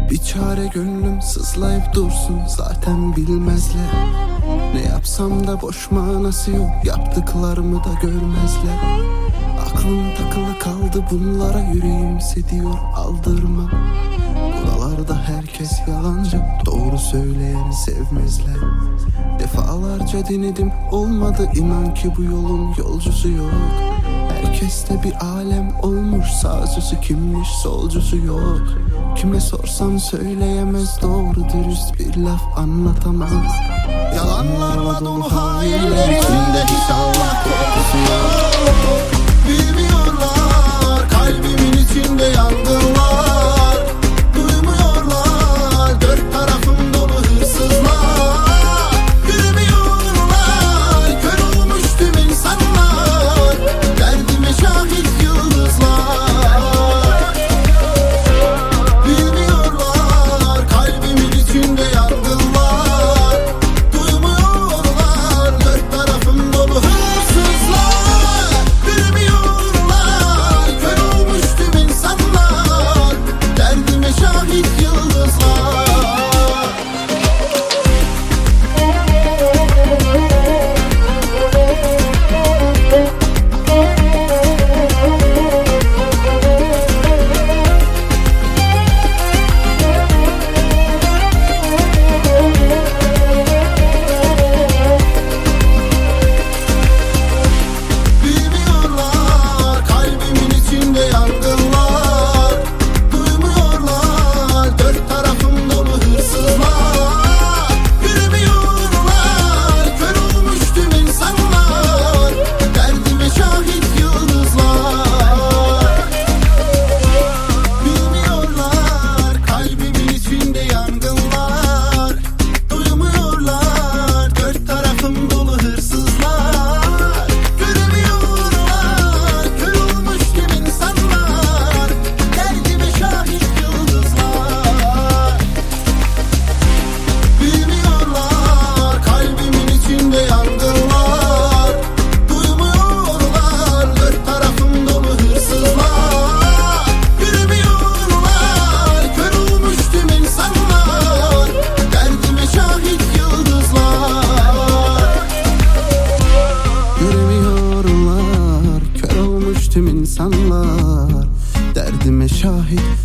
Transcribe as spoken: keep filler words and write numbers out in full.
Bir çare gönlüm sızlayıp dursun, zaten bilmezler. Ne yapsam da boş manası yok, yaptıklarımı da görmezler. Aklım takılı kaldı bunlara, yüreğim sediyor aldırma. Buralarda herkes yalancı, doğru söyleyen sevmezler. Defalarca denedim olmadı, inan ki bu yolun yolcusu yok. Herkeste bir alem olmuş, sağcısı kimmiş solcusu yok. Kime sorsam söyleyemez, doğru dürüst bir laf anlatamaz. Yalanlarla dolu hainler içinde hiç Allah korkusu yok. Bilmiyorlar kalbimin içinde yangınlar. Duymuyorlar dört tarafım dolu hırsızlar. Gülmüyorlar kör olmuş tüm insanlar. Derdime şahit yıldızlar. Bilmiyorlar kalbimin içinde yangınlar. Duymuyorlar dört tarafım dolu hırsızlar. Gülmüyorlar kör olmuş tüm insanlar. Derdime şahit yıldızlar. Bilmiyorlar kalbimin içinde yangınlar. Duymuyorlar dört tarafım dolu hırsızlar. Gülmüyorlar kör olmuş tüm insanlar. Derdime şahit yıldızlar. Bilmiyorlar kalbimin içinde yangınlar. Duymuyorlar dört tarafım dolu hırsızlar. Göremiyorlar kör olmuş tüm insanlar. Derdime şahit yıldızlar. Bilmiyorlar kalbimin içinde yangınlar. Duymuyorlar dört tarafım dolu hırsızlar. Göremiyorlar kör olmuş tüm insanlar. Derdime şahit yıldızlar. Göremiyorlar kör olmuş tüm insanlar. Derdime şahit